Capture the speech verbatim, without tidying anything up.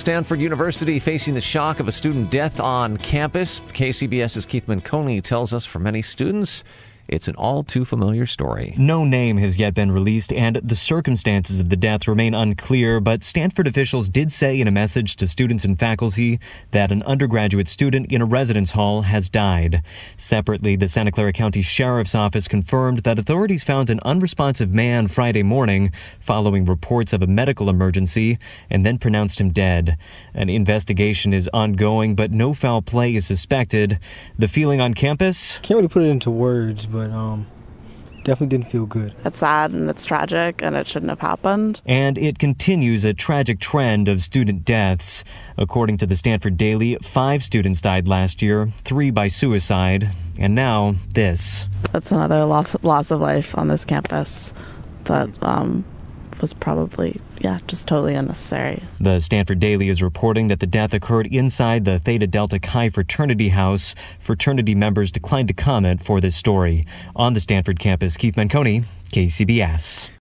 Stanford University facing the shock of a student death on campus. KCBS's Keith Manconi tells us for many students, it's an all-too-familiar story. No name has yet been released, and the circumstances of the death remain unclear, but Stanford officials did say in a message to students and faculty that an undergraduate student in a residence hall has died. Separately, the Santa Clara County Sheriff's Office confirmed that authorities found an unresponsive man Friday morning following reports of a medical emergency and then pronounced him dead. An investigation is ongoing, but no foul play is suspected. The feeling on campus? Can't really put it into words, but um, definitely didn't feel good. It's sad and it's tragic and it shouldn't have happened. And it continues a tragic trend of student deaths. According to the Stanford Daily, five students died last year, three by suicide, and now this. That's another loss, loss of life on this campus that um, was probably, yeah, just totally unnecessary. The Stanford Daily is reporting that the death occurred inside the Theta Delta Chi fraternity house. Fraternity members declined to comment for this story. On the Stanford campus, Keith Manconi, K C B S.